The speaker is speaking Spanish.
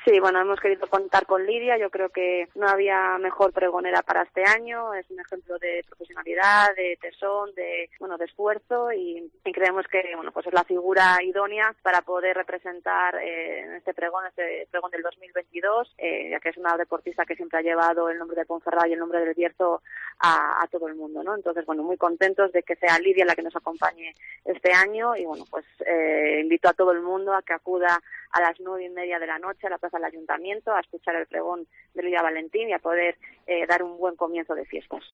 Sí, bueno, hemos querido contar con Lidia. Yo creo que no había mejor pregonera para este año. Es un ejemplo de profesionalidad, de tesón, de esfuerzo y creemos que pues es la figura idónea para poder representar este pregón del 2022, ya que es una deportista que siempre ha llevado el nombre de Ponferrada y el nombre del Bierzo a todo el mundo, ¿no? Entonces, muy contentos de que sea Lidia la que nos acompañe este año y invito a todo el mundo a que acuda a las 9:30 de la noche a la plaza del Ayuntamiento a escuchar el pregón de Lidia Valentín y a poder dar un buen comienzo de fiestas.